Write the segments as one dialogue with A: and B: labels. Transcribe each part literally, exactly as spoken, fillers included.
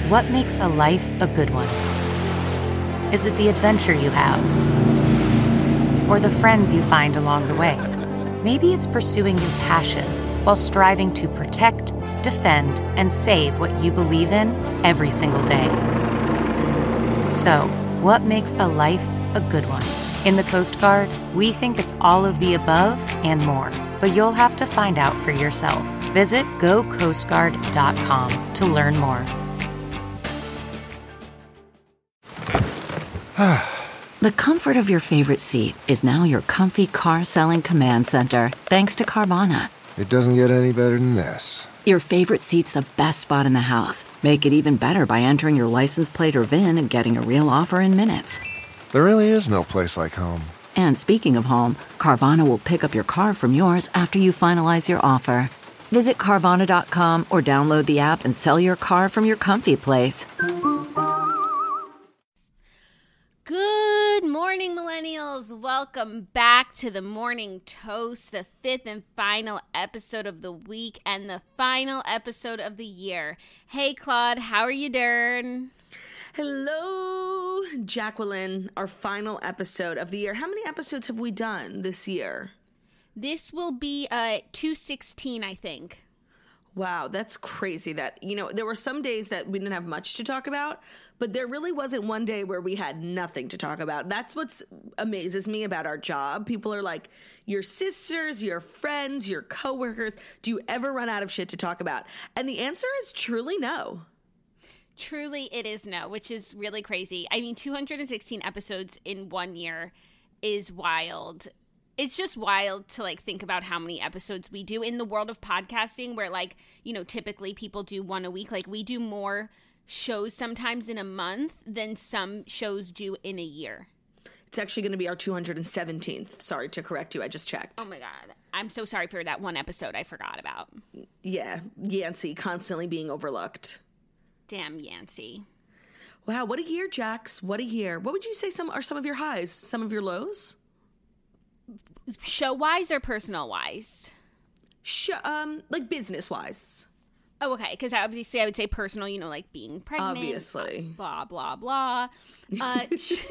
A: What makes a life a good one? Is it the adventure you have? Or the friends you find along the way? Maybe it's pursuing your passion while striving to protect, defend, and save what you believe in every single day. So, what makes a life a good one? In the Coast Guard, we think it's all of the above and more, but you'll have to find out for yourself. Visit go coast guard dot com to learn more.
B: The comfort of your favorite seat is now your comfy car-selling command center, thanks to Carvana.
C: It doesn't get any better than this.
B: Your favorite seat's the best spot in the house. Make it even better by entering your license plate or V I N and getting a real offer in minutes.
C: There really is no place like home.
B: And speaking of home, Carvana will pick up your car from yours after you finalize your offer. Visit Carvana dot com or download the app and sell your car from your comfy place.
D: Good morning, millennials. Welcome back to the Morning Toast, the fifth and final episode of the week and the final episode of the year. Hey, Claude, how are you doing?
E: Hello, Jacqueline, our final episode of the year. How many episodes have we done this year?
D: This will be uh, two sixteen, I think.
E: Wow, that's crazy that, you know, there were some days that we didn't have much to talk about, but there really wasn't one day where we had nothing to talk about. That's what amazes me about our job. People are like, your sisters, your friends, your coworkers, do you ever run out of shit to talk about? And the answer is truly no.
D: Truly, it is no, which is really crazy. I mean, two hundred sixteen episodes in one year is wild. It's just wild to, like, think about how many episodes we do in the world of podcasting where, like, you know, typically people do one a week. Like, we do more shows sometimes in a month than some shows do in a year.
E: It's actually going to be our two hundred seventeenth. Sorry to correct you. I just checked.
D: Oh, my God. I'm so sorry for that one episode I forgot about.
E: Yeah. Yancey constantly being overlooked.
D: Damn Yancey.
E: Wow. What a year, Jax. What a year. What would you say some are some of your highs? Some of your lows?
D: Show-wise or personal-wise?
E: Sh- um, like business-wise.
D: Oh, okay. Because obviously I would say personal, you know, like being pregnant.
E: Obviously.
D: Blah, blah, blah. Uh, sh-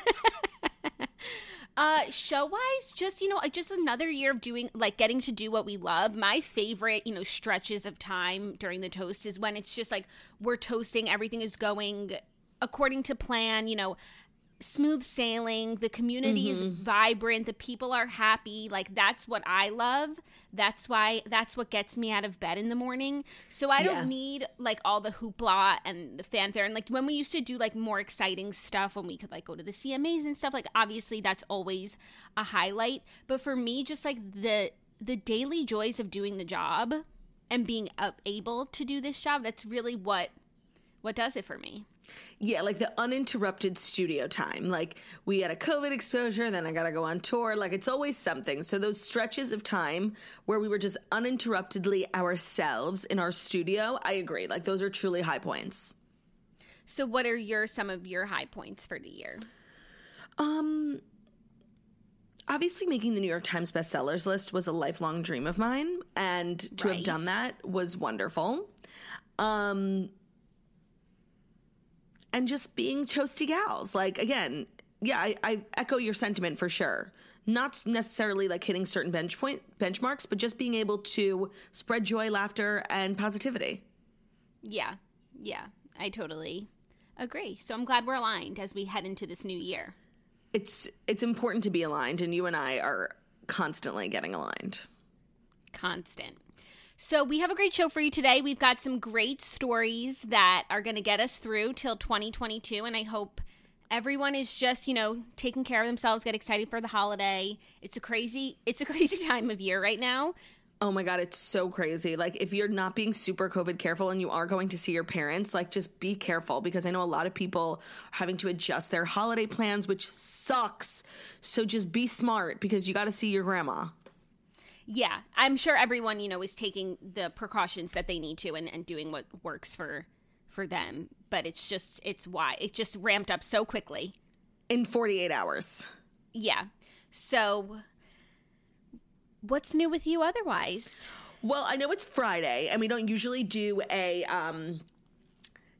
D: uh, show-wise, just, you know, like just another year of doing, like getting to do what we love. My favorite, you know, stretches of time during the toast is when it's just like we're toasting, everything is going according to plan, you know, smooth sailing, the community mm-hmm. is vibrant, the people are happy. Like, that's what I love. That's why that's what gets me out of bed in the morning. So I don't yeah. need like all the hoopla and the fanfare. And like when we used to do like more exciting stuff, when we could like go to the C M As and stuff, like obviously that's always a highlight. But for me, just like the the daily joys of doing the job and being uh, able to do this job, that's really what what does it for me.
E: Yeah, like the uninterrupted studio time. Like we had a COVID exposure, then I got to go on tour. Like it's always something. So those stretches of time where we were just uninterruptedly ourselves in our studio, I agree. Like those are truly high points.
D: So what are your some of your high points for the year?
E: Um, obviously making the New York Times bestsellers list was a lifelong dream of mine. And to right. have done that was wonderful. Um... And just being toasty gals. Like, again, yeah, I, I echo your sentiment for sure. Not necessarily like hitting certain bench point benchmarks, but just being able to spread joy, laughter, and positivity.
D: Yeah, yeah, I totally agree. So I'm glad we're aligned as we head into this new year.
E: It's it's important to be aligned, and you and I are constantly getting aligned.
D: Constant. So we have a great show for you today. We've got some great stories that are going to get us through till twenty twenty-two. And I hope everyone is just, you know, taking care of themselves, get excited for the holiday. It's a crazy, it's a crazy time of year right now.
E: Oh my God, it's so crazy. Like if you're not being super COVID careful and you are going to see your parents, like just be careful, because I know a lot of people are having to adjust their holiday plans, which sucks. So just be smart, because you got to see your grandma.
D: Yeah, I'm sure everyone, you know, is taking the precautions that they need to and, and doing what works for for them. But it's just, it's why. It just ramped up so quickly.
E: In forty-eight hours.
D: Yeah. So what's new with you otherwise?
E: Well, I know it's Friday, and we don't usually do a um,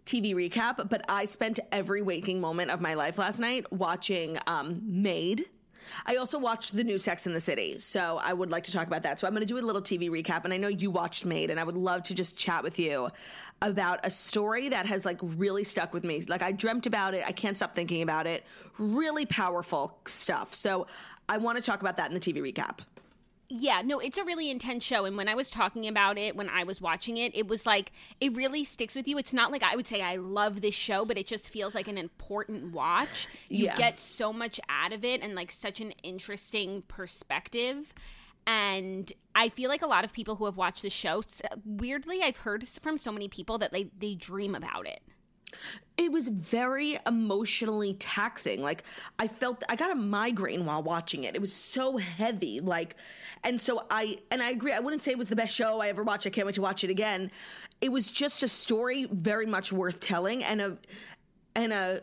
E: T V recap, but I spent every waking moment of my life last night watching um, Maid. I also watched the new Sex and the City, so I would like to talk about that. So I'm going to do a little T V recap, and I know you watched Maid, and I would love to just chat with you about a story that has like really stuck with me. Like I dreamt about it. I can't stop thinking about it. Really powerful stuff. So I want to talk about that in the T V recap.
D: Yeah, no, it's a really intense show. And when I was talking about it, when I was watching it, it was like, it really sticks with you. It's not like I would say I love this show, but it just feels like an important watch. You
E: Yeah.
D: get so much out of it and like such an interesting perspective. And I feel like a lot of people who have watched the show, weirdly, I've heard from so many people that they, they dream about it.
E: It was very emotionally taxing. Like I felt I got a migraine while watching it. It was so heavy. Like, and so I, and I agree. I wouldn't say it was the best show I ever watched. I can't wait to watch it again. It was just a story very much worth telling and a, and a,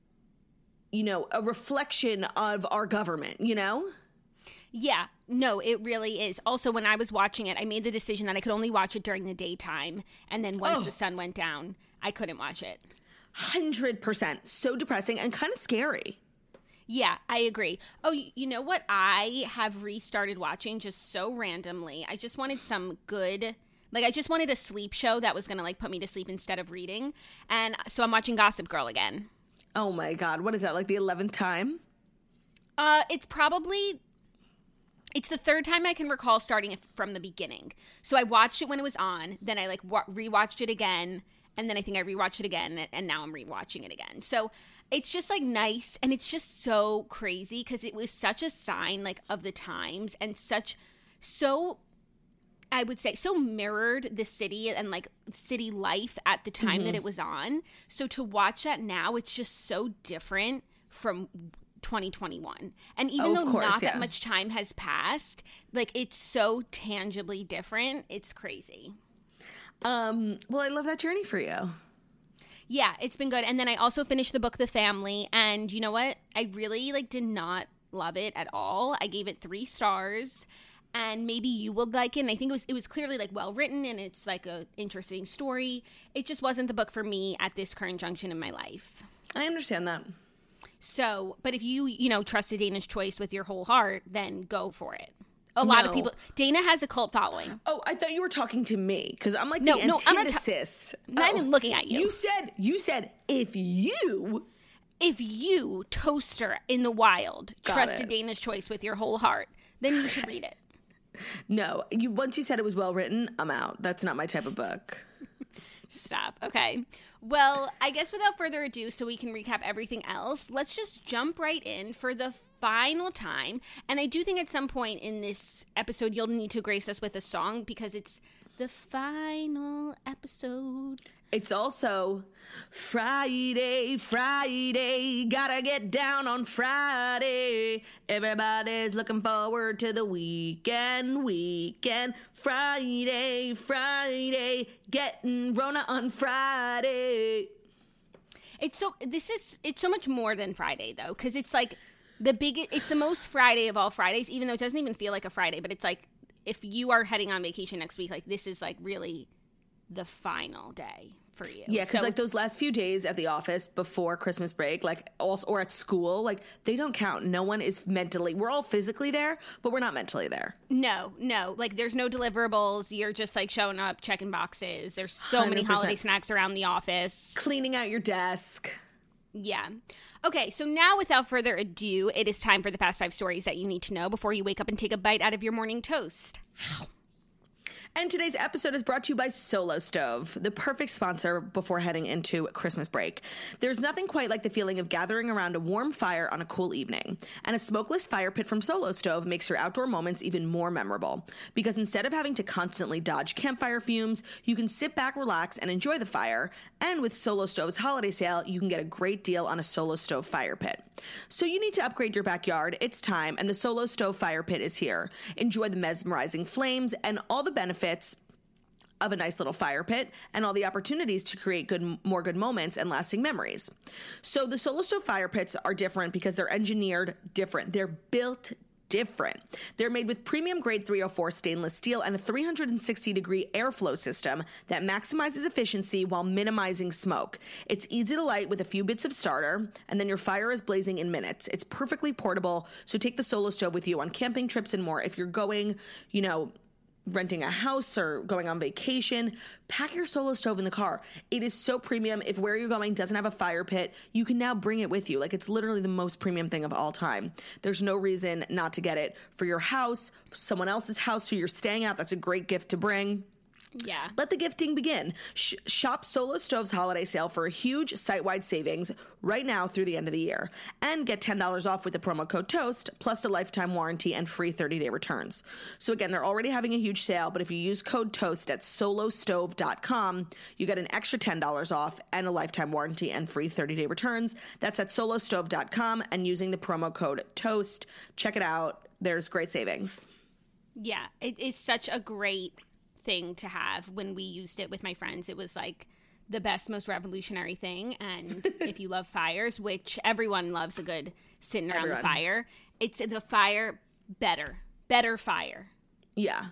E: you know, a reflection of our government, you know?
D: Yeah, no, it really is. Also, when I was watching it, I made the decision that I could only watch it during the daytime. And then once
E: Oh.
D: the sun went down, I couldn't watch it.
E: Hundred percent. So depressing and kind of scary.
D: Yeah, I agree. Oh, y- you know what I have restarted watching just so randomly? I just wanted some good, like I just wanted a sleep show that was going to like put me to sleep instead of reading. And so I'm watching Gossip Girl again.
E: Oh my God. What is that? Like the eleventh time?
D: Uh, it's probably, it's the third time I can recall starting it from the beginning. So I watched it when it was on, then I like wa- rewatched it again. And then I think I rewatched it again, and now I'm rewatching it again. So it's just like nice, and it's just so crazy because it was such a sign like of the times and such so I would say so mirrored the city and like city life at the time mm-hmm. that it was on. So to watch that now, it's just so different from twenty twenty-one. And even
E: oh,
D: though
E: course,
D: not
E: yeah.
D: that much time has passed, like it's so tangibly different. It's crazy.
E: Um, well, I love that journey for you.
D: Yeah, it's been good. And then I also finished the book The Family, and you know what? I really like did not love it at all. I gave it three stars, and maybe you would like it. And I think it was it was clearly like well written, and it's like a interesting story. It just wasn't the book for me at this current junction in my life.
E: I understand that.
D: So, but if you, you know, trusted Dana's choice with your whole heart, then go for it. A lot
E: No.
D: of people. Dana has a cult following.
E: Oh, I thought you were talking to me because I'm like
D: No,
E: the
D: no, I'm not ta-
E: antithesis.
D: I'm not
E: Oh,
D: even looking at you.
E: You said you said if you
D: If you, toaster in the wild,
E: Got
D: trusted
E: it.
D: Dana's choice with your whole heart, then you should read it.
E: no, you once you said it was well written, I'm out. That's not my type of book.
D: Stop. Okay. Well, I guess without further ado, so we can recap everything else, let's just jump right in for the final time. And I do think at some point in this episode, you'll need to grace us with a song because it's the final episode.
E: It's also Friday, Friday, gotta get down on Friday. Everybody's looking forward to the weekend, weekend. Friday, Friday, getting Rona on Friday.
D: It's so, this is, it's so much more than Friday though, because it's like the biggest, it's the most Friday of all Fridays, even though it doesn't even feel like a Friday, but it's like, if you are heading on vacation next week, like this is like really the final day for you.
E: Yeah, because
D: So-
E: like those last few days at the office before Christmas break, like also, or at school, like they don't count. No one is mentally, we're all physically there, but we're not mentally there.
D: No, no. Like, there's no deliverables. You're just, like, showing up, checking boxes. There's so many
E: one hundred percent.
D: holiday snacks around the office.
E: Cleaning out your desk.
D: Yeah. Okay, so now, without further ado, it is time for the Fast Five stories that you need to know before you wake up and take a bite out of your morning toast.
E: And today's episode is brought to you by Solo Stove, the perfect sponsor before heading into Christmas break. There's nothing quite like the feeling of gathering around a warm fire on a cool evening. And a smokeless fire pit from Solo Stove makes your outdoor moments even more memorable. Because instead of having to constantly dodge campfire fumes, you can sit back, relax, and enjoy the fire. And with Solo Stove's holiday sale, you can get a great deal on a Solo Stove fire pit. So you need to upgrade your backyard. It's time, and the Solo Stove fire pit is here. Enjoy the mesmerizing flames and all the benefits of a nice little fire pit and all the opportunities to create good, more good moments and lasting memories. So the Solo Stove fire pits are different because they're engineered different. They're built different. They're made with premium grade three oh four stainless steel and a three hundred sixty degree airflow system that maximizes efficiency while minimizing smoke. It's easy to light with a few bits of starter, and then your fire is blazing in minutes. It's perfectly portable, so take the Solo Stove with you on camping trips and more. If you're going, you know, renting a house or going on vacation, pack your Solo Stove in the car. It is so premium. If where you're going doesn't have a fire pit, you can now bring it with you. Like, it's literally the most premium thing of all time. There's no reason not to get it for your house, someone else's house who you're staying at. That's a great gift to bring.
D: Yeah.
E: Let the gifting begin. Sh- shop Solo Stove's holiday sale for a huge site-wide savings right now through the end of the year. And get ten dollars off with the promo code TOAST, plus a lifetime warranty and free thirty-day returns. So again, they're already having a huge sale, but if you use code TOAST at solo stove dot com, you get an extra ten dollars off and a lifetime warranty and free thirty-day returns. That's at solo stove dot com and using the promo code TOAST. Check it out. There's great savings.
D: Yeah, it is such a great thing to have. When we used it with my friends, it was like the best, most revolutionary thing. And if you love fires, which everyone loves a good sitting around everyone. The fire, it's the fire better better fire.
E: Yeah.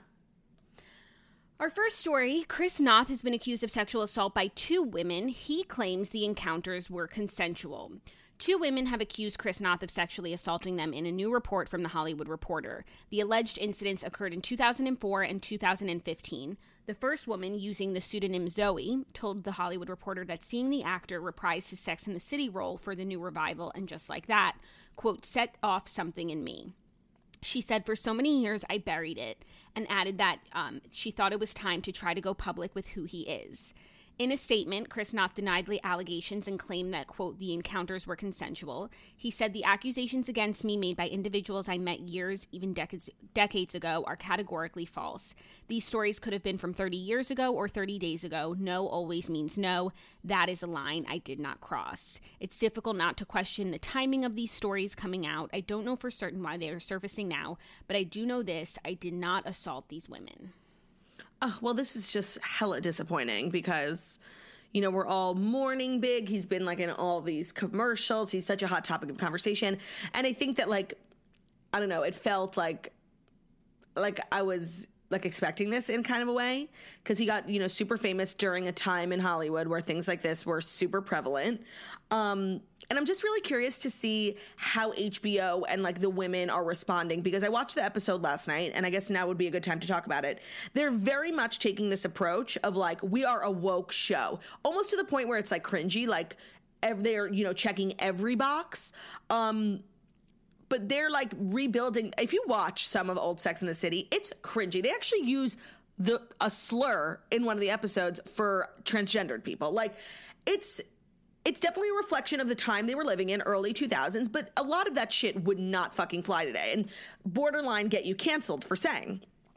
D: Our first story, Chris Noth has been accused of sexual assault by two women. He claims the encounters were consensual. Two women have accused Chris Noth of sexually assaulting them in a new report from The Hollywood Reporter. The alleged incidents occurred in two thousand four and two thousand fifteen. The first woman, using the pseudonym Zoe, told The Hollywood Reporter that seeing the actor reprise his Sex and the City role for the new revival and Just Like That, quote, set off something in me. She said, for so many years I buried it, and added that um, she thought it was time to try to go public with who he is. In a statement, Chris Noth denied the allegations and claimed that, quote, the encounters were consensual. He said the accusations against me made by individuals I met years, even decades, decades ago, are categorically false. These stories could have been from thirty years ago or thirty days ago. No always means no. That is a line I did not cross. It's difficult not to question the timing of these stories coming out. I don't know for certain why they are surfacing now, but I do know this. I did not assault these women.
E: Oh, well, this is just hella disappointing because, you know, we're all mourning Big. He's been, like, in all these commercials. He's such a hot topic of conversation. And I think that, like, I don't know, it felt like, like I was, like, expecting this in kind of a way because he got, you know, super famous during a time in Hollywood where things like this were super prevalent. Um, and I'm just really curious to see how H B O and, like, the women are responding because I watched the episode last night and I guess now would be a good time to talk about it. They're very much taking this approach of, like, we are a woke show, almost to the point where it's, like, cringy, like, they're, you know, checking every box. Um, but they're, like, rebuilding. If you watch some of old Sex and the City, it's cringy. They actually use the a slur in one of the episodes for transgendered people. Like, it's... It's definitely a reflection of the time they were living in, early two thousands, but a lot of that shit would not fucking fly today and borderline get you canceled for saying.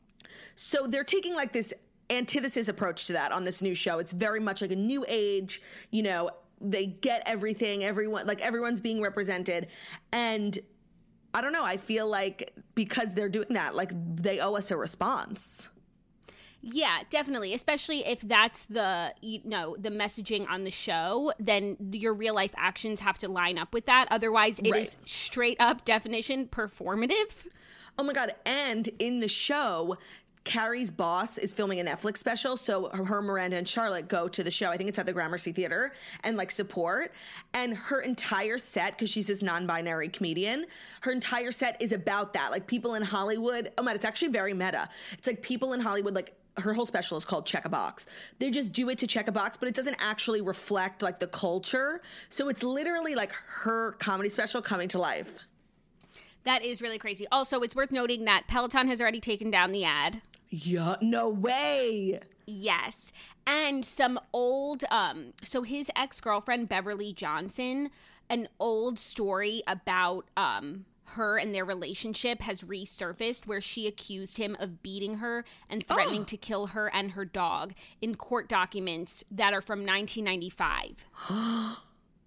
E: So they're taking, like, this antithesis approach to that on this new show. It's very much like a new age, you know, they get everything, everyone, like, everyone's being represented. And I don't know, I feel like because they're doing that, like, they owe us a response.
D: Yeah, definitely. Especially if that's the, you know, the messaging on the show, then your real life actions have to line up with that. Otherwise, it right. is straight up definition performative.
E: Oh my God. And in the show, Carrie's boss is filming a Netflix special. So her, Miranda, and Charlotte go to the show. I think it's at the Gramercy Theater and, like, support. And her entire set, because she's this non-binary comedian, her entire set is about that. Like, people in Hollywood. Oh my, it's actually very meta. It's like people in Hollywood, like, her whole special is called Check a Box. They just do it to check a box, but it doesn't actually reflect, like, the culture. So it's literally like her comedy special coming to life.
D: That is really crazy. Also, it's worth noting that Peloton has already taken down the ad.
E: Yeah, no way.
D: Yes. And some old, um, so his ex-girlfriend, Beverly Johnson, an old story about, um, her and their relationship has resurfaced where she accused him of beating her and threatening oh. to kill her and her dog in court documents that are from nineteen ninety-five.
E: Oh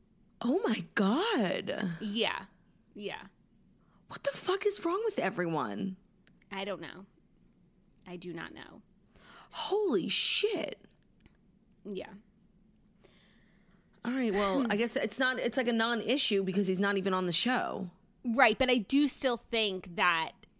E: my God.
D: Yeah. Yeah.
E: What the fuck is wrong with everyone?
D: I don't know. I do not know.
E: Holy shit.
D: Yeah.
E: All right, well, I guess it's not, it's like a non-issue because he's not even on the show.
D: Right, but I do still think that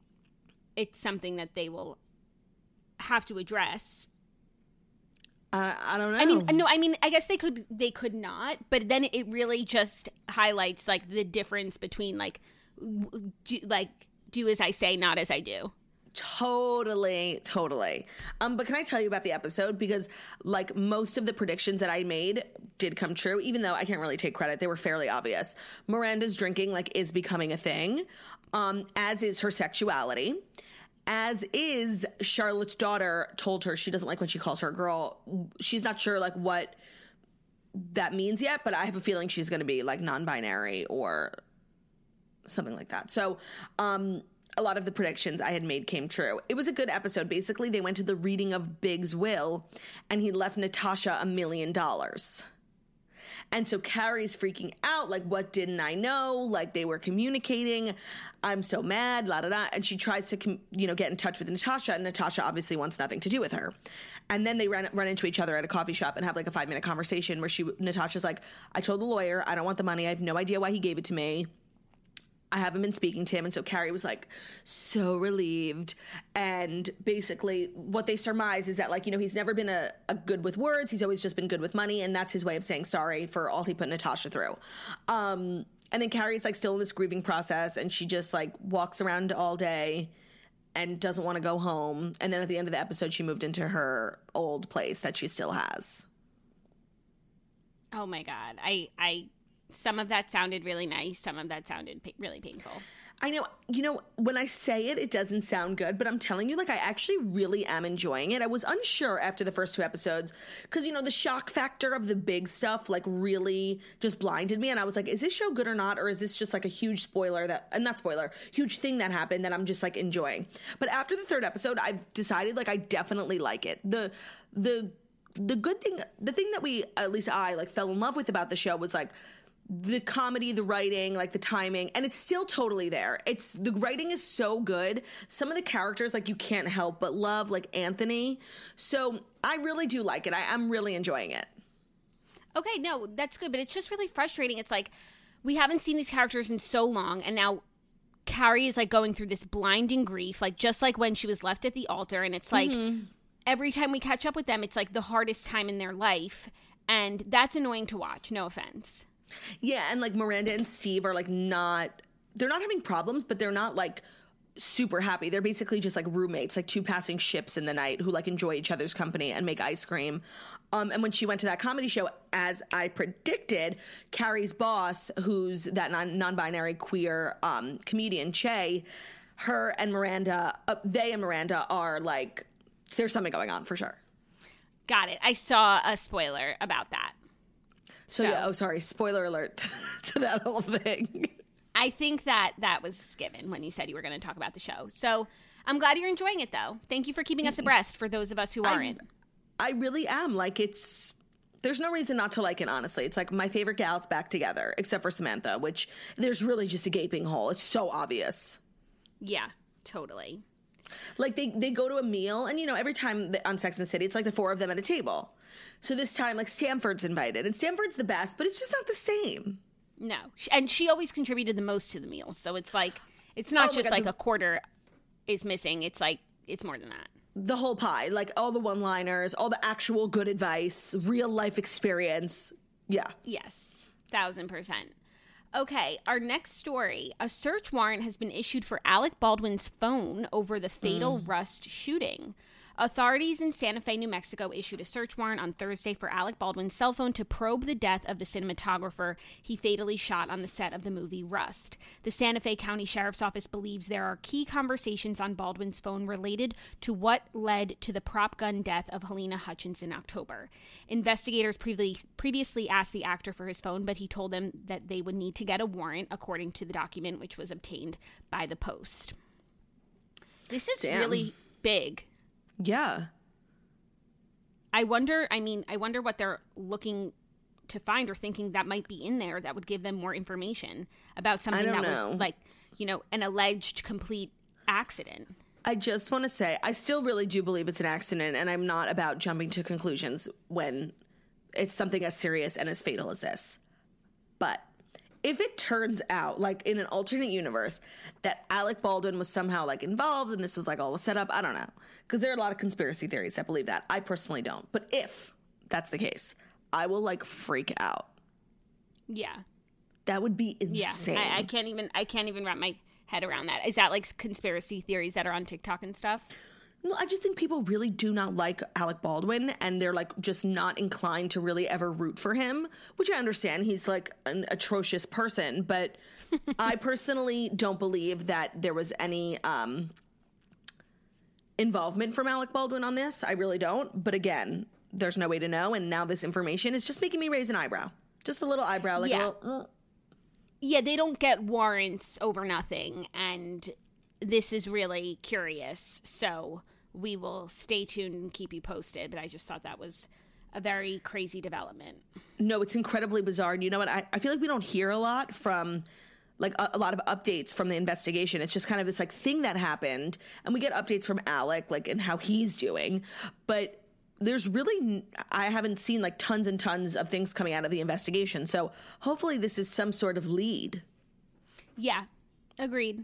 D: it's something that they will have to address.
E: Uh, I don't know.
D: I mean, no, I mean, I guess they could, they could not, but then it really just highlights like the difference between like, do, like do as I say, not as I do.
E: Totally, totally. Um, but can I tell you about the episode? Because like most of the predictions that I made did come true, even though I can't really take credit. They were fairly obvious. Miranda's drinking like is becoming a thing, um, as is her sexuality. As is Charlotte's daughter told her she doesn't like when she calls her a girl. She's not sure like what that means yet, but I have a feeling she's going to be like non-binary or something like that. So um, a lot of the predictions I had made came true. It was a good episode. Basically, they went to the reading of Big's will and he left Natasha a million dollars. And so Carrie's freaking out, like, what didn't I know? Like, they were communicating. I'm so mad, la da da. And she tries to, com- you know, get in touch with Natasha, and Natasha obviously wants nothing to do with her. And then they run, run into each other at a coffee shop and have, like, a five-minute conversation where she, Natasha's like, I told the lawyer, I don't want the money. I have no idea why he gave it to me. I haven't been speaking to him. And so Carrie was like so relieved. And basically what they surmise is that like, you know, he's never been a, a good with words. He's always just been good with money. And that's his way of saying sorry for all he put Natasha through. Um, and then Carrie's like still in this grieving process and she just like walks around all day and doesn't want to go home. And then at the end of the episode, she moved into her old place that she still has.
D: Oh my God. I, I, Some of that sounded really nice. Some of that sounded pa- really painful.
E: I know, you know, when I say it, it doesn't sound good, but I'm telling you, like, I actually really am enjoying it. I was unsure after the first two episodes because, you know, the shock factor of the big stuff, like, really just blinded me. And I was like, is this show good or not? Or is this just, like, a huge spoiler that, uh, not spoiler, huge thing that happened that I'm just, like, enjoying? But after the third episode, I've decided, like, I definitely like it. The, the, the good thing, the thing that we, at least I, like, fell in love with about the show was, like, the comedy, the writing, like the timing, and it's still totally there. It's the writing is so good. Some of the characters, like you can't help but love, like Anthony. So I really do like it. I, I'm really enjoying it.
D: Okay, no, that's good, but it's just really frustrating. It's like we haven't seen these characters in so long, and now Carrie is like going through this blinding grief, like just like when she was left at the altar, and it's like mm-hmm. every time we catch up with them, it's like the hardest time in their life, and that's annoying to watch. No offense.
E: Yeah, and like Miranda and Steve are like not, they're not having problems, but they're not like super happy. They're basically just like roommates, like two passing ships in the night who like enjoy each other's company and make ice cream. Um, and when she went to that comedy show, as I predicted, Carrie's boss, who's that non- non-binary queer um, comedian, Che, her and Miranda, uh, they and Miranda are like, there's something going on for sure.
D: Got it. I saw a spoiler about that.
E: So, so yeah, oh, sorry, spoiler alert to that whole thing.
D: I think that that was given when you said you were going to talk about the show. So I'm glad you're enjoying it, though. Thank you for keeping us abreast for those of us who aren't.
E: I, I really am. Like, it's, there's no reason not to like it, honestly. It's like my favorite gals back together, except for Samantha, which there's really just a gaping hole. It's so obvious.
D: Yeah, totally.
E: Like, they, they go to a meal, and, you know, every time on Sex and the City, it's like the four of them at a table. So this time, like, Stanford's invited. And Stanford's the best, but it's just not the same.
D: No. And she always contributed the most to the meals. So it's like, it's not oh just God, like the, a quarter is missing. It's like, it's more than that.
E: The whole pie. Like, all the one-liners, all the actual good advice, real-life experience. Yeah.
D: Yes. Thousand percent. Okay, our next story. A search warrant has been issued for Alec Baldwin's phone over the fatal mm. Rust shooting. Authorities in Santa Fe, New Mexico issued a search warrant on Thursday for Alec Baldwin's cell phone to probe the death of the cinematographer he fatally shot on the set of the movie Rust. The Santa Fe County Sheriff's Office believes there are key conversations on Baldwin's phone related to what led to the prop gun death of Helena Hutchins in October. Investigators previ- previously asked the actor for his phone, but he told them that they would need to get a warrant, according to the document, which was obtained by the Post. This is Damn. really big.
E: Yeah.
D: I wonder, I mean, I wonder what they're looking to find or thinking that might be in there that would give them more information about something that know. was like, you know, an alleged complete accident.
E: I just want to say, I still really do believe it's an accident, and I'm not about jumping to conclusions when it's something as serious and as fatal as this. But if it turns out, like in an alternate universe, that Alec Baldwin was somehow like involved and this was like all a setup, I don't know. Because there are a lot of conspiracy theories that believe that. I personally don't. But if that's the case, I will like freak out.
D: Yeah.
E: That would be insane.
D: Yeah. I, I can't even I can't even wrap my head around that. Is that like conspiracy theories that are on TikTok and stuff?
E: No, I just think people really do not like Alec Baldwin, and they're like just not inclined to really ever root for him, which I understand. He's like an atrocious person, but I personally don't believe that there was any um, involvement from Alec Baldwin on this. I really don't. But again, there's no way to know, and now this information is just making me raise an eyebrow. Just a little eyebrow, like
D: yeah.
E: a little... Uh.
D: Yeah, they don't get warrants over nothing, and this is really curious, so we will stay tuned and keep you posted, but I just thought that was a very crazy development.
E: No, it's incredibly bizarre, and you know what? I, I feel like we don't hear a lot from, like, a, a lot of updates from the investigation. It's just kind of this, like, thing that happened, and we get updates from Alec, like, and how he's doing, but there's really, I haven't seen, like, tons and tons of things coming out of the investigation, so hopefully this is some sort of lead.
D: Yeah, agreed.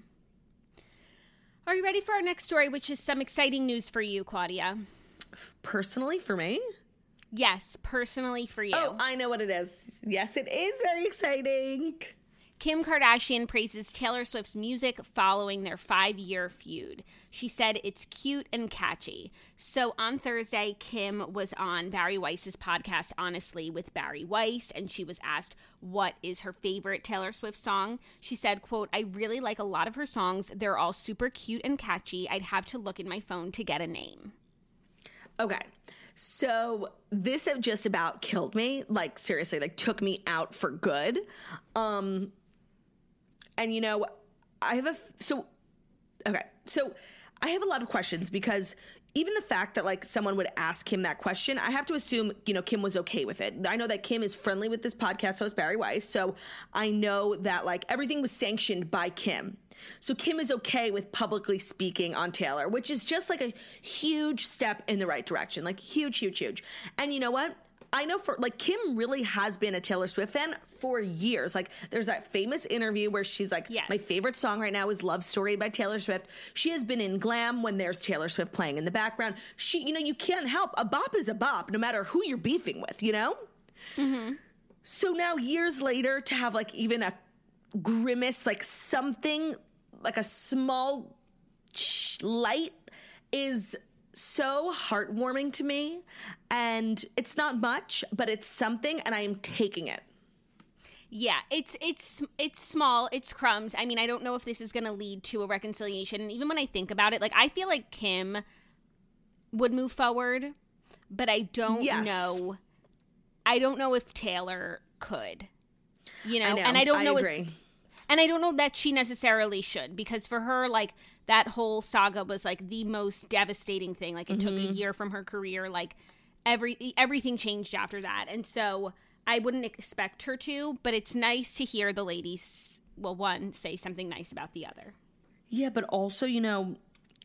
D: Are you ready for our next story, which is some exciting news for you, Claudia?
E: Personally, for me?
D: Yes, personally for you.
E: Oh, I know what it is. Yes, it is very exciting.
D: Kim Kardashian praises Taylor Swift's music following their five-year feud. She said it's cute and catchy. So on Thursday, Kim was on Barry Weiss's podcast, Honestly, with Barry Weiss, and she was asked what is her favorite Taylor Swift song. She said, quote, I really like a lot of her songs. They're all super cute and catchy. I'd have to look in my phone to get a name.
E: Okay. So this just about killed me. Like, seriously, like took me out for good. Um, and you know, I have a, so, okay. So I have a lot of questions because even the fact that like someone would ask Kim that question, I have to assume, you know, Kim was okay with it. I know that Kim is friendly with this podcast host, Barry Weiss. So I know that like everything was sanctioned by Kim. So Kim is okay with publicly speaking on Taylor, which is just like a huge step in the right direction. Like huge, huge, huge. And you know what? I know for like Kim really has been a Taylor Swift fan for years. Like there's that famous interview where she's like,
D: yes.
E: My favorite song right now is Love Story by Taylor Swift. She has been in glam when there's Taylor Swift playing in the background. She, you know, you can't help. A bop is a bop no matter who you're beefing with, you know?
D: Mm-hmm.
E: So now years later to have like even a grimace, like something like a small light is so heartwarming to me, and it's not much, but it's something, and I am taking it.
D: Yeah, it's it's it's small, it's crumbs. I mean, I don't know if this is going to lead to a reconciliation, and even when I think about it, like I feel like Kim would move forward, but I don't
E: yes.
D: know. I don't know if Taylor could. You know,
E: I know.
D: and I don't
E: I
D: know
E: agree.
D: if And I don't know that she necessarily should, because for her, like, that whole saga was, like, the most devastating thing. Like, it mm-hmm. took a year from her career. Like, every everything changed after that. And so I wouldn't expect her to, but it's nice to hear the ladies, well, one, say something nice about the other.
E: Yeah, but also, you know,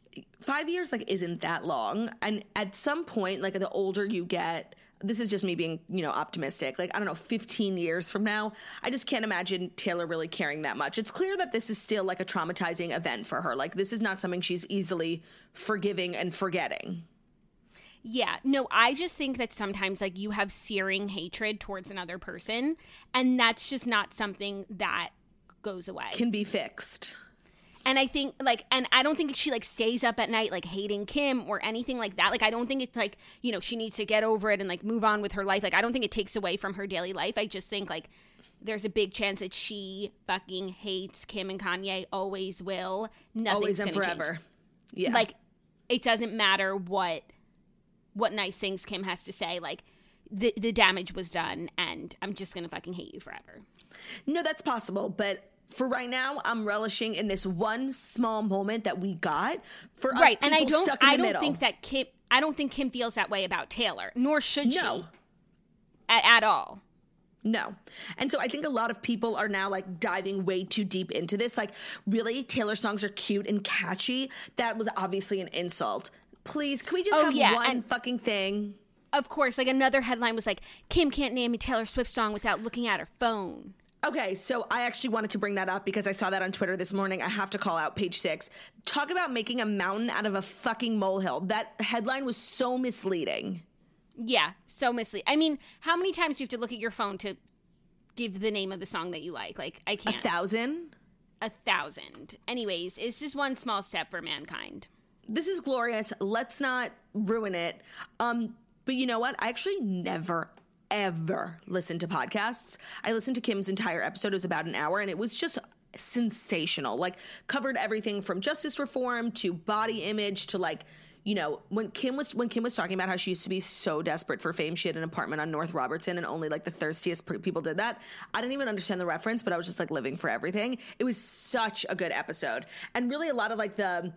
E: five years, like, isn't that long. And at some point, like, the older you get, this is just me being, you know, optimistic. Like, I don't know, fifteen years from now, I just can't imagine Taylor really caring that much. It's clear that this is still like a traumatizing event for her. Like, this is not something she's easily forgiving and forgetting.
D: Yeah, no, I just think that sometimes like you have searing hatred towards another person, and that's just not something that goes away.
E: Can be fixed.
D: And I think, like, and I don't think she, like, stays up at night, like, hating Kim or anything like that. Like, I don't think it's, like, you know, she needs to get over it and, like, move on with her life. Like, I don't think it takes away from her daily life. I just think, like, there's a big chance that she fucking hates Kim and Kanye, always will. Nothing's
E: always and
D: gonna
E: forever.
D: Change.
E: Yeah.
D: Like, it doesn't matter what what nice things Kim has to say. Like, the, the damage was done, and I'm just going to fucking hate you forever.
E: No, that's possible, but for right now, I'm relishing in this one small moment that we got for us
D: right,
E: people
D: and I don't,
E: stuck in
D: I
E: the
D: don't
E: middle.
D: think that Kim. I don't think Kim feels that way about Taylor, nor should
E: No.
D: she, at, at all.
E: No. And so I think a lot of people are now like diving way too deep into this. Like, really, Taylor songs are cute and catchy. That was obviously an insult. Please, can we just
D: Oh,
E: have
D: yeah,
E: one
D: and-
E: fucking thing?
D: Of course, like another headline was like, Kim can't name a Taylor Swift song without looking at her phone.
E: Okay, so I actually wanted to bring that up because I saw that on Twitter this morning. I have to call out page six. Talk about making a mountain out of a fucking molehill. That headline was so misleading.
D: Yeah, so misleading. I mean, how many times do you have to look at your phone to give the name of the song that you like? Like, I can't.
E: A thousand?
D: A thousand. Anyways, it's just one small step for mankind.
E: This is glorious. Let's not ruin it. Um, but you know what? I actually never, ever listen to podcasts. I listened to Kim's entire episode. It was about an hour, and it was just sensational. Like, covered everything from justice reform to body image to, like, you know, when Kim was when Kim was talking about how she used to be so desperate for fame, she had an apartment on North Robertson, and only like the thirstiest people did that. I didn't even understand the reference, but I was just like living for everything. It was such a good episode, and really a lot of like the.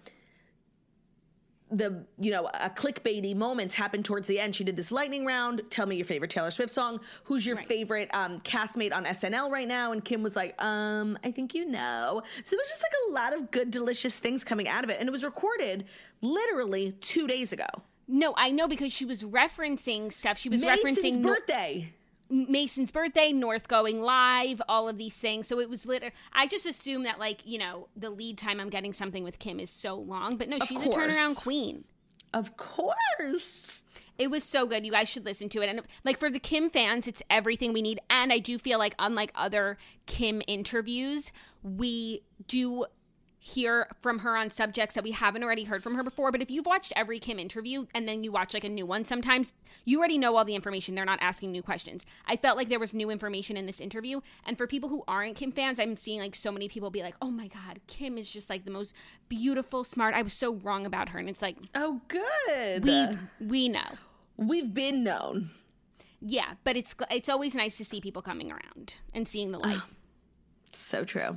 E: the, you know, a clickbaity moments happened towards the end. She did this lightning round. Tell me your favorite Taylor Swift song. Who's your right. favorite um, castmate on S N L right now? And Kim was like, um, I think you know. So it was just like a lot of good, delicious things coming out of it. And it was recorded literally two days ago.
D: No, I know because she was referencing stuff. She was
E: Mason's
D: referencing
E: birthday.
D: Mason's birthday, North going live, all of these things. So it was literally, I just assume that, like, you know, the lead time I'm getting something with Kim is so long. But no,
E: of
D: she's
E: course.
D: a turnaround queen.
E: Of course.
D: It was so good. You guys should listen to it. And, like, for the Kim fans, it's everything we need. And I do feel like, unlike other Kim interviews, we do hear from her on subjects that we haven't already heard from her before. But if you've watched every Kim interview and then you watch like a new one, sometimes you already know all the information. They're not asking new questions. I felt like there was new information in this interview. And for people who aren't Kim fans, I'm seeing like so many people be like, oh my God, Kim is just like the most beautiful, smart. I was so wrong about her. And it's like,
E: oh, good.
D: We we know.
E: We've been known.
D: Yeah, but it's it's always nice to see people coming around and seeing the light.
E: Oh, so true.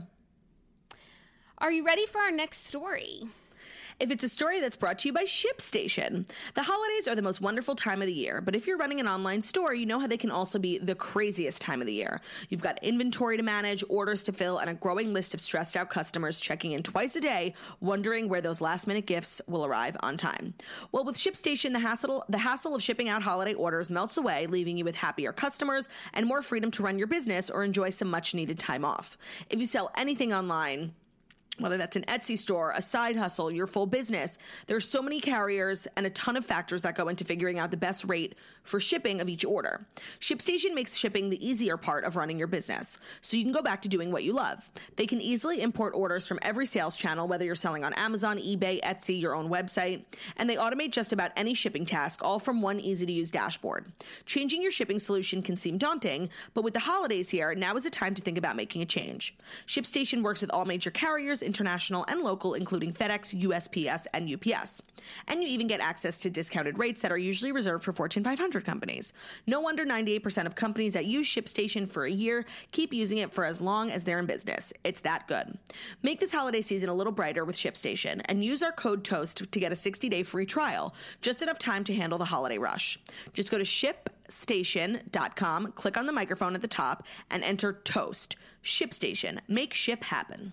D: Are you ready for our next story?
E: If it's a story that's brought to you by ShipStation. The holidays are the most wonderful time of the year, but if you're running an online store, you know how they can also be the craziest time of the year. You've got inventory to manage, orders to fill, and a growing list of stressed out customers checking in twice a day, wondering where those last minute gifts will arrive on time. Well, with ShipStation, the hassle, the hassle of shipping out holiday orders melts away, leaving you with happier customers and more freedom to run your business or enjoy some much needed time off. If you sell anything online, whether that's an Etsy store, a side hustle, your full business, there's so many carriers and a ton of factors that go into figuring out the best rate for shipping of each order. ShipStation makes shipping the easier part of running your business, so you can go back to doing what you love. They can easily import orders from every sales channel, whether you're selling on Amazon, eBay, Etsy, your own website, and they automate just about any shipping task, all from one easy-to-use dashboard. Changing your shipping solution can seem daunting, but with the holidays here, now is the time to think about making a change. ShipStation works with all major carriers, international and local, including FedEx, U S P S, and U P S. And you even get access to discounted rates that are usually reserved for Fortune five hundred companies. No wonder ninety-eight percent of companies that use ShipStation for a year keep using it for as long as they're in business. It's that good. Make this holiday season a little brighter with ShipStation and use our code TOAST to get a sixty-day free trial, just enough time to handle the holiday rush. Just go to ship station dot com, click on the microphone at the top, and enter TOAST. ShipStation. Make ship happen.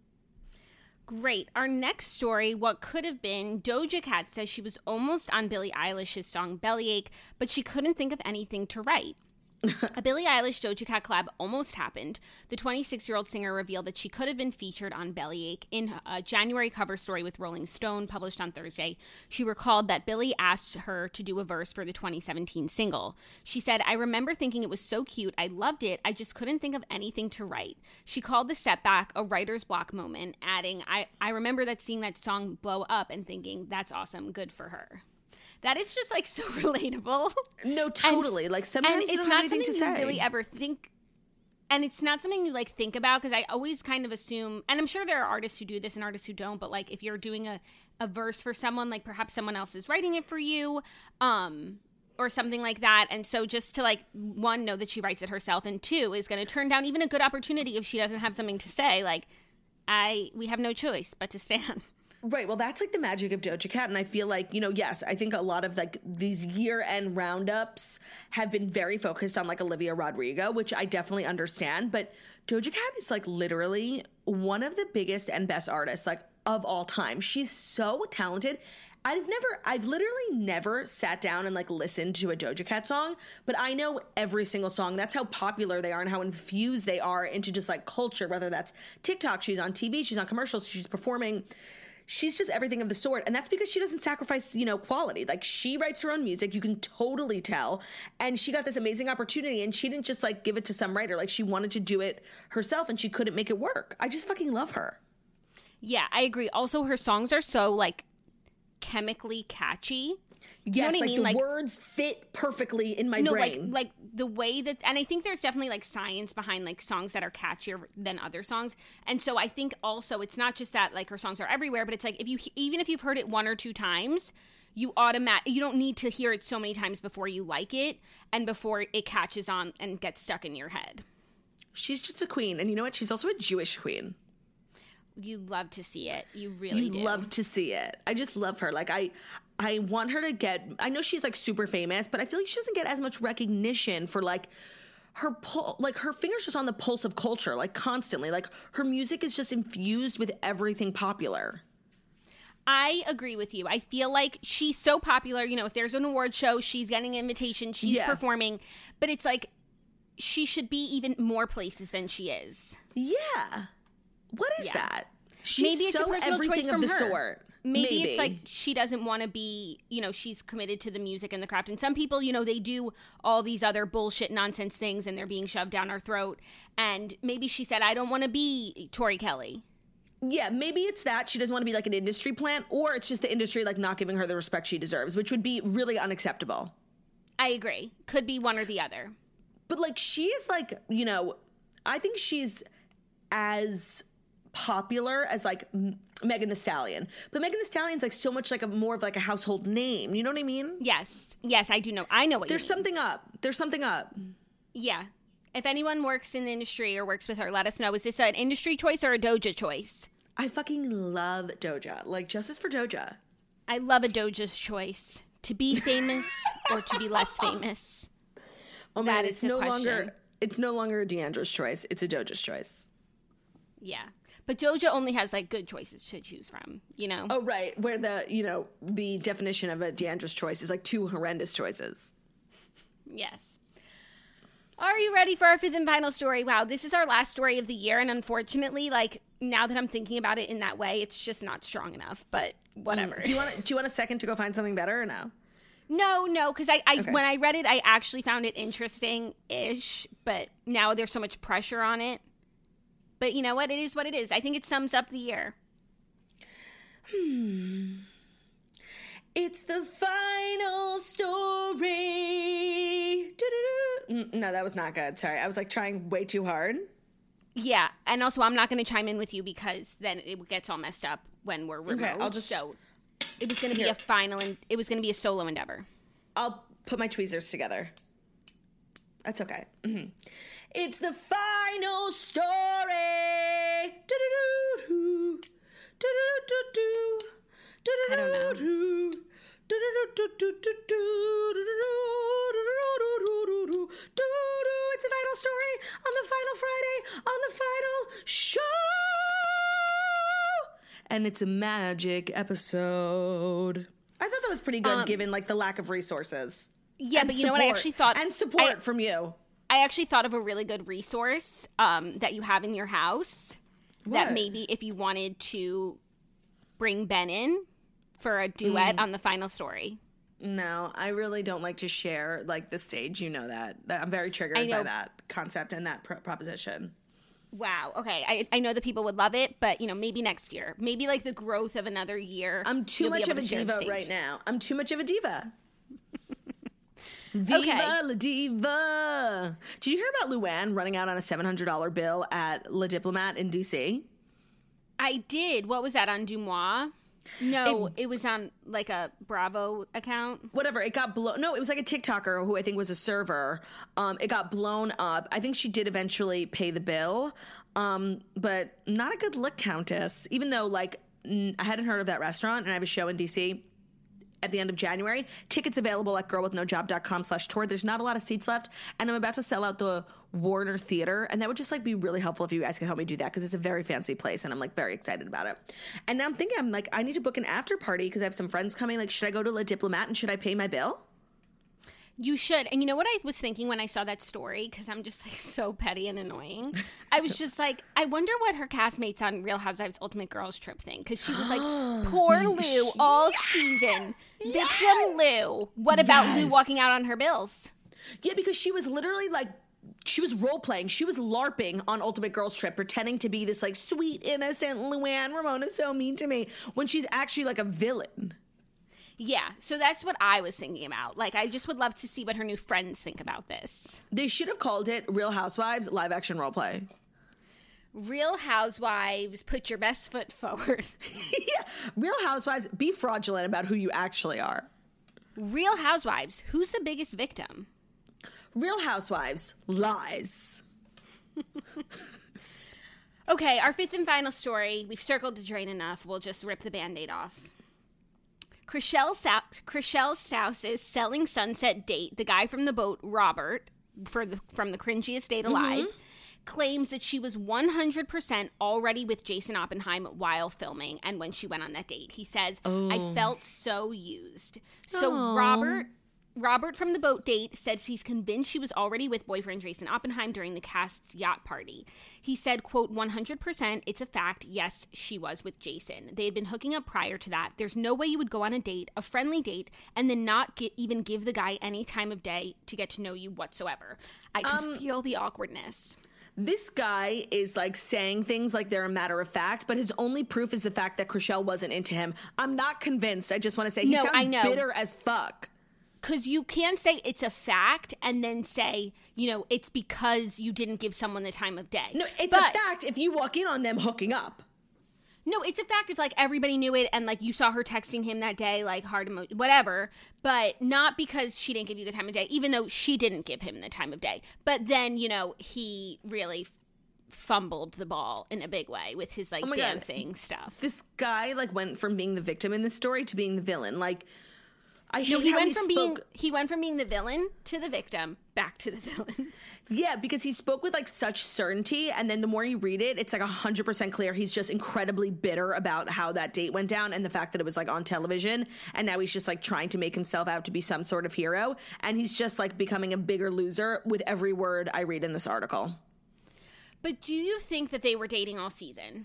D: Great. Our next story, what could have been, Doja Cat says she was almost on Billie Eilish's song Bellyache, but she couldn't think of anything to write. A Billie Eilish Doja Cat collab almost happened. The twenty-six-year-old singer revealed that she could have been featured on Bellyache in a January cover story with Rolling Stone published on Thursday. She recalled that Billie asked her to do a verse for the twenty seventeen single. She said, I remember thinking it was so cute. I loved it. I just couldn't think of anything to write. She called the setback a writer's block moment, adding, I, I remember that seeing that song blow up and thinking, that's awesome. Good for her. That is just, like, so relatable.
E: No, totally. And, like, sometimes
D: and
E: you
D: it's
E: don't
D: not
E: have anything
D: something
E: to
D: you
E: say.
D: really ever think, and it's not something you, like, think about, because I always kind of assume, and I'm sure there are artists who do this and artists who don't, but, like, if you're doing a, a verse for someone, like, perhaps someone else is writing it for you, um, or something like that, and so just to, like, one, know that she writes it herself, and two, is going to turn down even a good opportunity if she doesn't have something to say, like, I, we have no choice but to stand.
E: Right. Well, that's like the magic of Doja Cat. And I feel like, you know, yes, I think a lot of like these year end roundups have been very focused on like Olivia Rodrigo, which I definitely understand. But Doja Cat is like literally one of the biggest and best artists like of all time. She's so talented. I've never, I've literally never sat down and like listened to a Doja Cat song, but I know every single song. That's how popular they are and how infused they are into just like culture, whether that's TikTok, she's on T V, she's on commercials, she's performing. She's just everything of the sort. And that's because she doesn't sacrifice, you know, quality. Like she writes her own music. You can totally tell. And she got this amazing opportunity and she didn't just like give it to some writer. Like she wanted to do it herself and she couldn't make it work. I just fucking love her.
D: Yeah, I agree. Also, her songs are so like chemically catchy. You
E: Yes,
D: know what
E: like
D: I mean?
E: the
D: Like
E: words fit perfectly in my
D: no,
E: brain.
D: like like the way that, and I think there's definitely like science behind like songs that are catchier than other songs. And so I think also it's not just that like her songs are everywhere, but it's like if you even if you've heard it one or two times, you automatic you don't need to hear it so many times before you like it and before it catches on and gets stuck in your head.
E: She's just a queen, and you know what? She's also a Jewish queen.
D: You love to see it. You really
E: You
D: do.
E: love to see it. I just love her. Like I I want her to get, I know she's like super famous, but I feel like she doesn't get as much recognition for like her pul- like her fingers just on the pulse of culture, like constantly. Like her music is just infused with everything popular.
D: I agree with you. I feel like she's so popular. You know, if there's an award show, she's getting an invitation, she's
E: Yeah.
D: performing. But it's like she should be even more places than she is.
E: Yeah. What is
D: Yeah.
E: that? She's
D: Maybe it's
E: so
D: a personal
E: everything
D: choice
E: of
D: from
E: the
D: her.
E: sort.
D: Maybe,
E: Maybe
D: it's like she doesn't want to be, you know, she's committed to the music and the craft. And some people, you know, they do all these other bullshit nonsense things and they're being shoved down our throat. And maybe she said, I don't want to be Tori Kelly.
E: Yeah, maybe it's that she doesn't want to be like an industry plant, or it's just the industry like not giving her the respect she deserves, which would be really unacceptable.
D: I agree. Could be one or the other.
E: But like she is like, you know, I think she's as popular as like M- Megan Thee Stallion. But Megan Thee Stallion's like so much like a more of like a household name. You know what I mean?
D: Yes. Yes, I do know. I know what
E: There's
D: you mean.
E: something up. There's something up.
D: Yeah. If anyone works in the industry or works with her, let us know. Is this an industry choice or a Doja choice?
E: I fucking love Doja. Like justice for Doja.
D: I love a Doja's choice. To be famous or to be less famous?
E: Oh
D: That
E: man,
D: is
E: it's
D: the
E: no
D: question.
E: longer it's no longer a Deandra's choice. It's a Doja's choice.
D: Yeah. But Doja only has like good choices to choose from, you know?
E: Oh right, where the you know the definition of a Deandra's choice is like two horrendous choices.
D: Yes. Are you ready for our fifth and final story? Wow, this is our last story of the year, and unfortunately, like now that I'm thinking about it in that way, it's just not strong enough. But whatever.
E: Do you want do you want a second to go find something better or no?
D: No, no, because I, I
E: Okay.
D: when I read it, I actually found it interesting-ish, but now there's so much pressure on it. But you know what? It is what it is. I think it sums up the year.
E: It's the final story. Doo-doo-doo. Mm, No, that was not good. Sorry, I was like trying way too hard.
D: Yeah, and also I'm not going to chime in with you because then it gets all messed up when we're remote.
E: I'll just-
D: so it was going to be
E: Here.
D: a final, and it was going to be a solo endeavor.
E: I'll put my tweezers together. That's okay. Mhm. It's the final story. Do-do-do-do. Do-do-do-do.
D: I don't know.
E: Do-do-do-do. Do-do-do-do-do-do. Do-do. It's the final story on the final Friday on the final show. And it's a magic episode. I thought that was pretty good
D: Um,
E: given like the lack of resources.
D: Yeah,
E: And
D: but you know what? I
E: support.
D: actually thought
E: and support
D: I,
E: from you.
D: I actually thought of a really good resource um, that you have in your house. That
E: What?
D: maybe if you wanted to bring Ben in for a duet
E: Mm.
D: on the final story.
E: No, I really don't like to share like the stage. You know that. That I'm very triggered
D: I know.
E: by that concept and that pro- proposition.
D: Wow. Okay. I, I know that people would love it, but you know, maybe next year, maybe like the growth of another year.
E: I'm too
D: you'll be
E: much
D: able
E: of a
D: to share the
E: diva
D: stage.
E: right now. I'm too much of a diva. Viva
D: Okay.
E: la diva. Did you hear about Luann running out on a seven hundred dollars bill at La Diplomat in D C?
D: I did. What was that on Dumois? No, it, was on like a Bravo account.
E: Whatever, it got blown. No, it was like a TikToker who I think was a server. Um, it got blown up. I think she did eventually pay the bill, um, but not a good look, Countess. Even though, like, n- I hadn't heard of that restaurant, and I have a show in D C. at the end of January. Tickets available at girlwithnojob.com slash tour. There's not a lot of seats left, and I'm about to sell out the Warner Theater, and that would just like be really helpful if you guys could help me do that, because it's a very fancy place, and I'm like very excited about it. And now I'm thinking, I'm like, I need to book an after party because I have some friends coming. Like, should I go to La Diplomat and should I pay my bill?
D: You should. And you know what I was thinking when I saw that story? Because I'm just like so petty and annoying. I was just like, I wonder what her castmates on Real Housewives Ultimate Girls Trip think. Because she was like, poor Lou all yes! season. Victim yes! Lou. What about yes! Lou walking out on her bills?
E: Yeah, because she was literally like, she was role playing. She was LARPing on Ultimate Girls Trip, pretending to be this like sweet, innocent Luann. Ramona's so mean to me, when she's actually like a villain.
D: Yeah, so that's what I was thinking about. Like, I just would love to see what her new friends think about this.
E: They should have called it Real Housewives Live Action Roleplay.
D: Real Housewives, put your best foot forward.
E: Yeah, Real Housewives, be fraudulent about who you actually are.
D: Real Housewives, who's the biggest victim?
E: Real Housewives, lies.
D: Okay, our fifth and final story. We've circled the drain enough. We'll just rip the Band-Aid off. Chrishell Sa- Chrishell Stauss's Selling Sunset date, the guy from the boat, Robert, for the, from the cringiest date alive, mm-hmm. claims that she was one hundred percent already with Jason Oppenheim while filming and when she went on that date. He says, oh. I felt so used. So Aww. Robert... Robert from the boat date says he's convinced she was already with boyfriend Jason Oppenheim during the cast's yacht party. He said, quote, one hundred percent, it's a fact, yes, she was with Jason. They had been hooking up prior to that. There's no way you would go on a date, a friendly date, and then not get, even give the guy any time of day to get to know you whatsoever. I can um, feel the awkwardness.
E: This guy is like saying things like they're a matter of fact, but his only proof is the fact that Chrishell wasn't into him. I'm not convinced. I just want to say he no, sounds I know. bitter as fuck.
D: Because you can't say it's a fact and then say, you know, it's because you didn't give someone the time of day.
E: No, it's but, a fact if you walk in on them hooking up.
D: No, it's a fact if, like, everybody knew it and, like, you saw her texting him that day, like, hard emo- whatever. But not because she didn't give you the time of day, even though she didn't give him the time of day. But then, you know, he really f- fumbled the ball in a big way with his, like, oh dancing God. stuff.
E: This guy, like, went from being the victim in this story to being the villain. Like... I hate
D: no, he
E: how
D: went
E: he
D: from
E: spoke.
D: being he went from being the villain to the victim, back to the villain.
E: Yeah, because he spoke with like such certainty, and then the more you read it, it's like a hundred percent clear he's just incredibly bitter about how that date went down and the fact that it was like on television, and now he's just like trying to make himself out to be some sort of hero, and he's just like becoming a bigger loser with every word I read in this article.
D: But do you think that they were dating all season?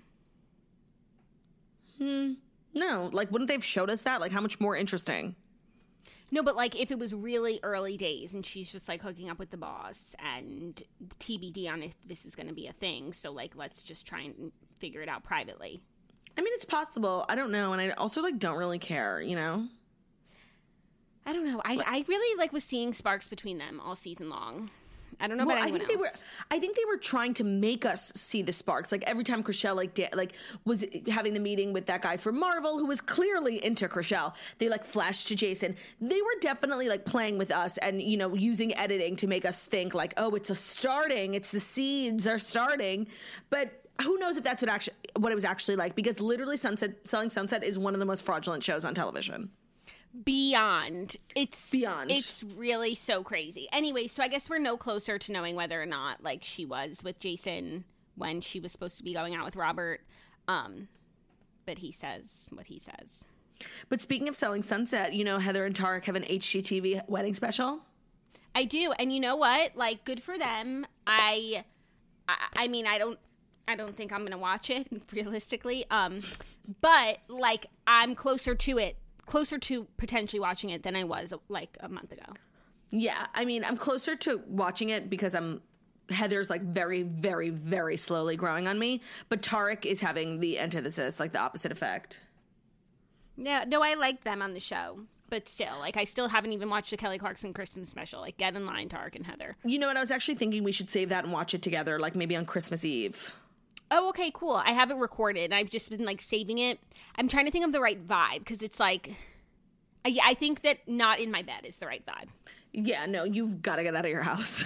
E: Hmm. No. Like, wouldn't they have showed us that? Like, how much more interesting?
D: No, but, like, if it was really early days and she's just, like, hooking up with the boss and T B D on if this is going to be a thing, so, like, let's just try and figure it out privately.
E: I mean, it's possible. I don't know, and I also, like, don't really care, you know?
D: I don't know. I, I really, like, was seeing sparks between them all season long. I don't know
E: well,
D: about anyone
E: I think
D: else.
E: They were, I think they were trying to make us see the sparks. Like every time Chrishell like da- like was having the meeting with that guy from Marvel who was clearly into Chrishell, they like flashed to Jason. They were definitely like playing with us and, you know, using editing to make us think like, oh, it's a starting. It's the seeds are starting. But who knows if that's what actually what it was actually like, because literally Sunset Selling Sunset is one of the most fraudulent shows on television.
D: Beyond. It's
E: Beyond.
D: It's really so crazy. Anyway, so I guess we're no closer to knowing whether or not, like, she was with Jason when she was supposed to be going out with Robert. Um, but he says what he says.
E: But speaking of Selling Sunset, you know, Heather and Tarek have an H G T V wedding special?
D: I do. And you know what? Like, good for them. I, I, I mean, I don't, I don't think I'm going to watch it, realistically. Um, but, like, I'm closer to it. Closer to potentially watching it than I was like a month ago.
E: Yeah, I mean, I'm closer to watching it because I'm Heather's like very, very, very slowly growing on me, but Tarek is having the antithesis, like the opposite effect.
D: Yeah, no, I like them on the show, but still, like I still haven't even watched the Kelly Clarkson Christmas special. Like, get in line, Tarek and Heather.
E: You know what? I was actually thinking we should save that and watch it together, like maybe on Christmas Eve.
D: Oh, okay, cool. I have it recorded. I've just been, like, saving it. I'm trying to think of the right vibe, because it's, like, I, I think that not in my bed is the right vibe.
E: Yeah, no, you've got to get out of your house.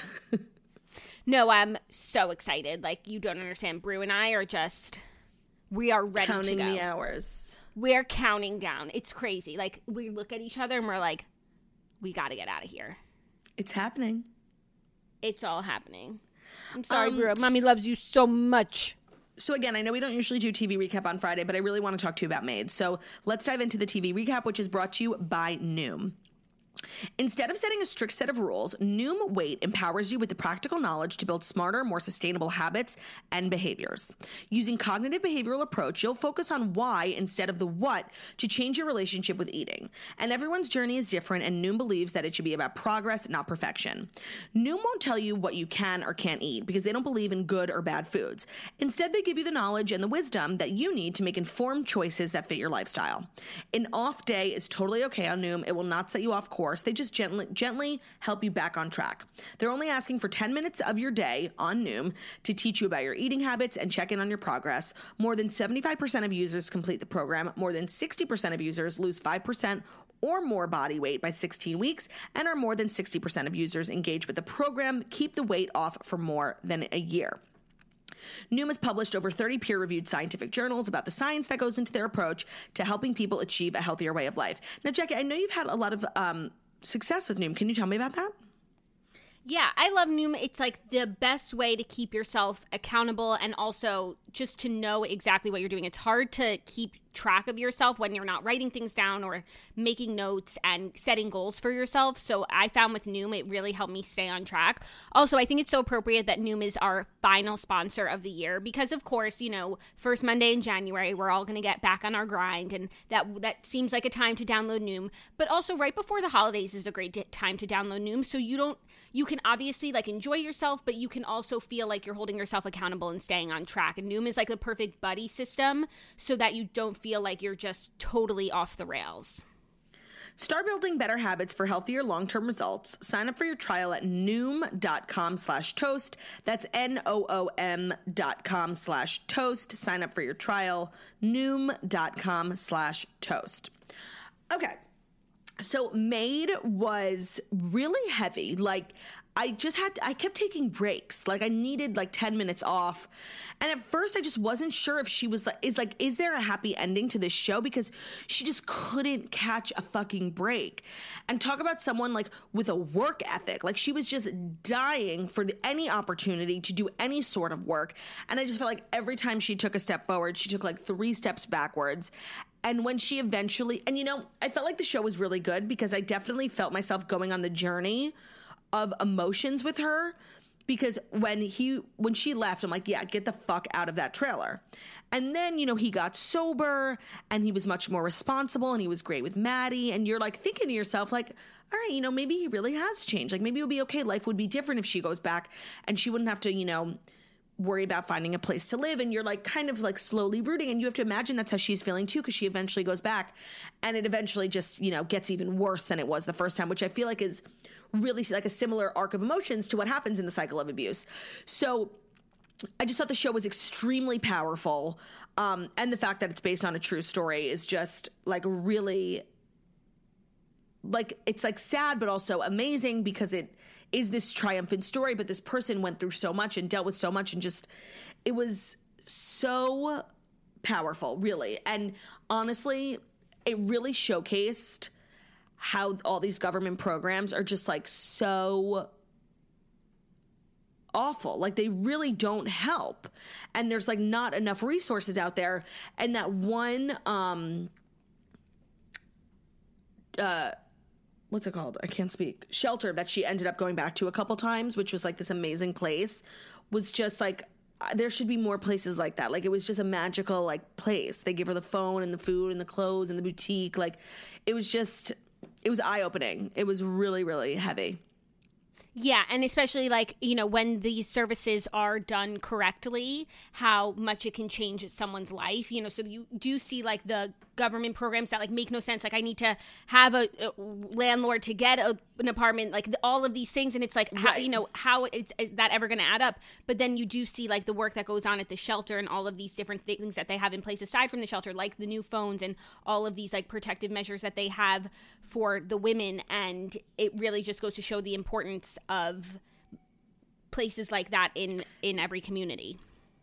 D: No, I'm so excited. Like, you don't understand. Brew and I are just, we are ready
E: Counting
D: to go.
E: the hours.
D: we're counting down. It's crazy. Like, we look at each other and we're like, we got to get out of here.
E: It's happening.
D: It's all happening. I'm sorry,
E: Um,
D: Brew. Mommy loves you so much.
E: So again, I know we don't usually do T V recap on Friday, but I really want to talk to you about Made. So let's dive into the T V recap, which is brought to you by Noom. Instead of setting a strict set of rules, Noom Weight empowers you with the practical knowledge to build smarter, more sustainable habits and behaviors. Using cognitive behavioral approach, you'll focus on why instead of the what to change your relationship with eating. And everyone's journey is different, and Noom believes that it should be about progress, not perfection. Noom won't tell you what you can or can't eat because they don't believe in good or bad foods. Instead, they give you the knowledge and the wisdom that you need to make informed choices that fit your lifestyle. An off day is totally okay on Noom. It will not set you off course. They just gently gently help you back on track. They're only asking for ten minutes of your day on Noom to teach you about your eating habits and check in on your progress. More than seventy-five percent of users complete the program. More than sixty percent of users lose five percent or more body weight by sixteen weeks, and are more than sixty percent of users engaged with the program keep the weight off for more than a year. Noom has published over thirty peer-reviewed scientific journals about the science that goes into their approach to helping people achieve a healthier way of life. Now, Jackie, I know you've had a lot of um, success with Noom. Can you tell me about that?
D: Yeah, I love Noom. It's like the best way to keep yourself accountable and also just to know exactly what you're doing. It's hard to keep track of yourself when you're not writing things down or making notes and setting goals for yourself. So I found with Noom, it really helped me stay on track. Also, I think it's so appropriate that Noom is our final sponsor of the year because, of course, you know, first Monday in January, we're all going to get back on our grind, and that that seems like a time to download Noom. But also right before the holidays is a great d- time to download Noom, so you don't you can obviously like enjoy yourself, but you can also feel like you're holding yourself accountable and staying on track. And Noom is like the perfect buddy system so that you don't feel like you're just totally off the rails.
E: Start building better habits for healthier long-term results. Sign up for your trial at noom.com slash toast. That's N-O-O-M dot com slash toast. Sign up for your trial, noom.com slash toast. Okay. So Made was really heavy. Like, I just had, to, I kept taking breaks. Like, I needed like ten minutes off. And at first I just wasn't sure if she was like, is like, is there a happy ending to this show? Because she just couldn't catch a fucking break. And talk about someone like with a work ethic. Like, she was just dying for the, any opportunity to do any sort of work. And I just felt like every time she took a step forward, she took like three steps backwards. And when she eventually, and you know, I felt like the show was really good because I definitely felt myself going on the journey of emotions with her, because when he, when she left, I'm like, yeah, get the fuck out of that trailer. And then, you know, he got sober and he was much more responsible and he was great with Maddie. And you're like thinking to yourself, like, all right, you know, maybe he really has changed. Like, maybe it would be okay. Life would be different if she goes back and she wouldn't have to, you know, worry about finding a place to live. And you're like kind of like slowly rooting, and you have to imagine that's how she's feeling too, because she eventually goes back and it eventually just, you know, gets even worse than it was the first time, which I feel like is really like a similar arc of emotions to what happens in the cycle of abuse. So I just thought the show was extremely powerful. Um, and the fact that it's based on a true story is just like really, like, it's like sad, but also amazing because it is this triumphant story. But this person went through so much and dealt with so much, and just, it was so powerful, really. And honestly, it really showcased how all these government programs are just like so awful. Like, they really don't help. And there's like not enough resources out there. And that one, um, uh, what's it called? I can't speak. Shelter that she ended up going back to a couple times, which was like this amazing place, was just like, there should be more places like that. Like, it was just a magical like place. They gave her the phone and the food and the clothes and the boutique. Like, it was just, it was eye-opening. It was really, really heavy.
D: Yeah, and especially, like, you know, when these services are done correctly, how much it can change someone's life, you know, so you do see, like, the government programs that, like, make no sense. Like, I need to have a, a landlord to get a, an apartment, like, the, all of these things, and it's like, how,
E: right.
D: you know, how is, is that ever going to add up? But then you do see, like, the work that goes on at the shelter and all of these different things that they have in place aside from the shelter, like the new phones and all of these, like, protective measures that they have for the women, and it really just goes to show the importance of places like that in in every community.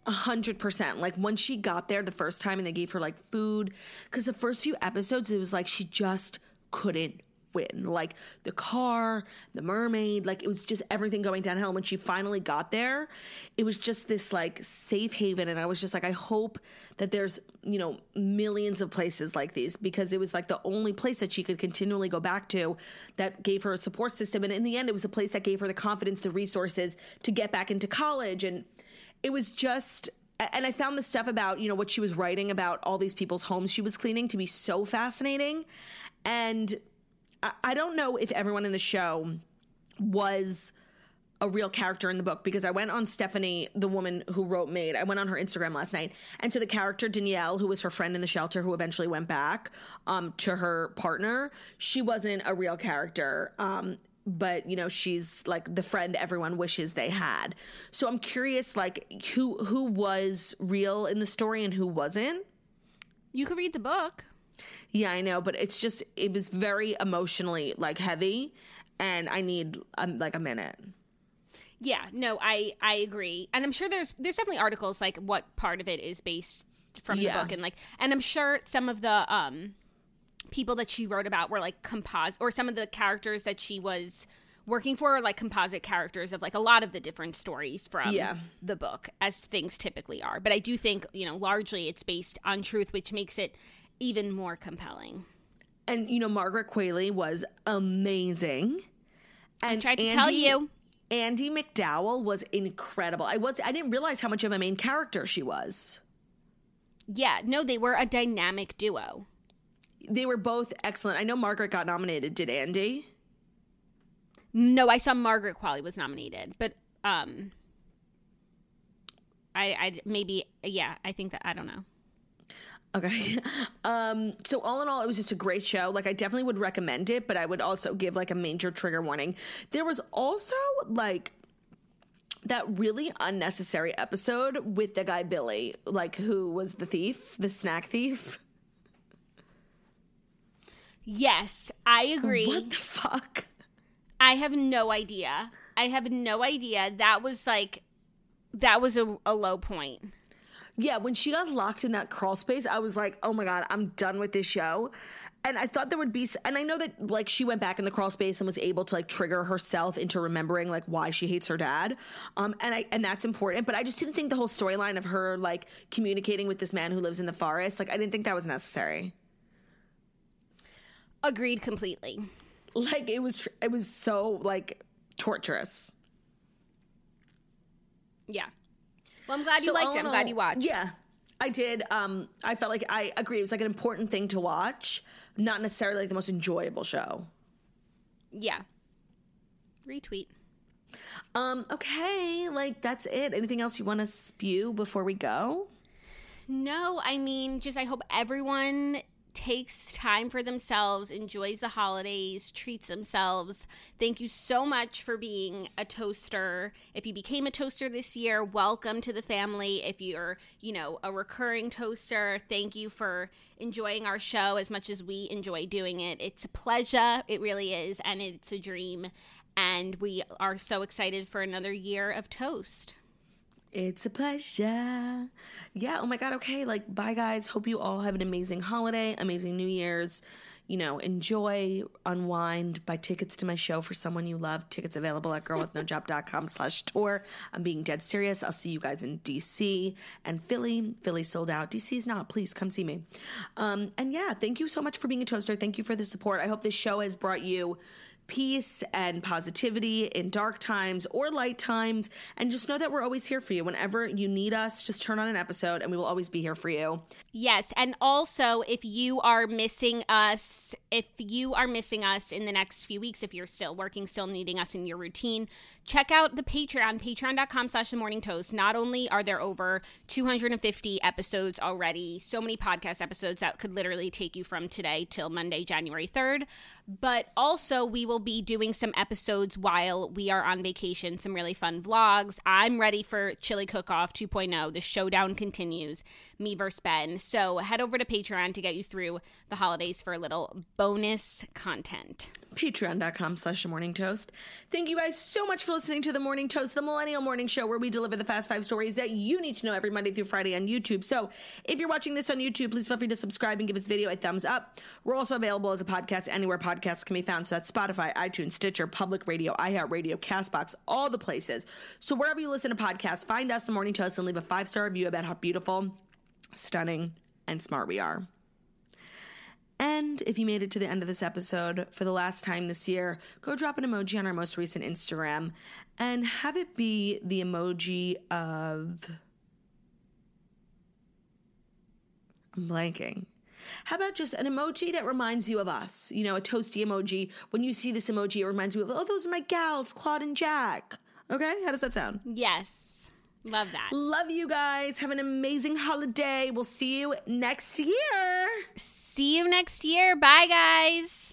E: A hundred percent. Like when she got there the first time and they gave her like food, because the first few episodes, it was like she just couldn't win. Like the car, the mermaid, like it was just everything going downhill. And when she finally got there, it was just this like safe haven. And I was just like, I hope that there's, you know, millions of places like these, because it was like the only place that she could continually go back to that gave her a support system. And in the end, it was a place that gave her the confidence, the resources to get back into college. And it was just, and I found the stuff about, you know, what she was writing about all these people's homes she was cleaning to be so fascinating. And I, I don't know if everyone in the show was a real character in the book, because I went on Stephanie, the woman who wrote Maid, I went on her Instagram last night. And so the character Danielle, who was her friend in the shelter who eventually went back um, to her partner, she wasn't a real character. Um, but, you know, she's like the friend everyone wishes they had. So I'm curious, like, who who was real in the story and who wasn't?
D: You could read the book.
E: Yeah, I know. But it's just, it was very emotionally, like, heavy. And I need, um, like, a minute.
D: Yeah, no, I, I agree. And I'm sure there's there's definitely articles, like, what part of it is based from
E: Yeah.
D: the book. And, like, and I'm sure some of the um people that she wrote about were, like, composite, or some of the characters that she was working for are, like, composite characters of, like, a lot of the different stories from
E: Yeah.
D: the book, as things typically are. But I do think, you know, largely it's based on truth, which makes it even more compelling.
E: And, you know, Margaret Qualley was amazing. And
D: I tried to
E: Andy,
D: tell you.
E: Andy McDowell was incredible. I was I didn't realize how much of a main character she was.
D: Yeah, no, they were a dynamic duo.
E: They were both excellent. I know Margaret got nominated. Did Andy?
D: No, I saw Margaret Qualley was nominated, but um, I, I maybe, yeah, I think that, I don't know.
E: Okay. Um, so all in all, it was just a great show. Like, I definitely would recommend it, but I would also give like a major trigger warning. There was also like that really unnecessary episode with the guy Billy, like who was the thief, the snack thief.
D: Yes, I agree.
E: What the fuck?
D: I have no idea. I have no idea. That was like, that was a, a low point.
E: Yeah, when she got locked in that crawl space, I was like, oh my God, I'm done with this show. And I thought there would be, and I know that like she went back in the crawl space and was able to like trigger herself into remembering like why she hates her dad. Um, and I, and that's important, but I just didn't think the whole storyline of her like communicating with this man who lives in the forest, like I didn't think that was necessary.
D: Agreed completely.
E: Like it was, it was so like torturous.
D: Yeah. Well, I'm glad you
E: So
D: liked
E: all
D: it.
E: in
D: I'm glad
E: all-
D: you watched.
E: Yeah, I did. Um, I felt like I agree. It was like an important thing to watch, not necessarily like the most enjoyable show.
D: Yeah. Retweet.
E: Um, okay, like that's it. Anything else you want to spew before we go?
D: No, I mean, just I hope everyone takes time for themselves, enjoys the holidays, treats themselves. Thank you so much for being a toaster. If you became a toaster this year, welcome to the family. If you're, you know, a recurring toaster, thank you for enjoying our show as much as we enjoy doing it. It's a pleasure. It really is. And it's a dream. And we are so excited for another year of Toast.
E: It's a pleasure. Yeah, oh my God, okay, like, bye, guys. Hope you all have an amazing holiday, amazing New Year's. You know, enjoy, unwind, buy tickets to my show for someone you love. Tickets available at girlwithnojob.com slash tour. I'm being dead serious. I'll see you guys in D C and Philly. Philly sold out. D C's not. Please come see me. Um, and yeah, thank you so much for being a toaster. Thank you for the support. I hope this show has brought you peace and positivity in dark times or light times, and just know that we're always here for you. Whenever you need us, just turn on an episode and we will always be here for you.
D: Yes, and also if you are missing us, if you are missing us in the next few weeks, if you're still working, still needing us in your routine, check out the Patreon, patreon.com slash the morning toast. Not only are there over two hundred fifty episodes already, so many podcast episodes that could literally take you from today till Monday, January third, but also we will will be doing some episodes while we are on vacation, some really fun vlogs. I'm ready for Chili Cook-Off two point oh. The showdown continues, me versus Ben. So head over to Patreon to get you through the holidays for a little bonus content.
E: Patreon.com slash The Morning Toast. Thank you guys so much for listening to The Morning Toast, the Millennial Morning Show, where we deliver the fast five stories that you need to know every Monday through Friday on YouTube. So if you're watching this on YouTube, please feel free to subscribe and give this video a thumbs up. We're also available as a podcast anywhere podcasts can be found. So that's Spotify, iTunes, Stitcher, Public Radio, iHeartRadio, CastBox, all the places. So wherever you listen to podcasts, find us, The Morning Toast, and leave a five-star review about how beautiful, stunning, and smart we are. And if you made it to the end of this episode for the last time this year, go drop an emoji on our most recent Instagram and have it be the emoji of... I'm blanking. How about just an emoji that reminds you of us? You know, a toasty emoji. When you see this emoji, it reminds you of, oh, those are my gals, Claude and Jack. Okay? How does that sound?
D: Yes. Love that.
E: Love you guys. Have an amazing holiday. We'll see you next year.
D: See you next year. Bye, guys.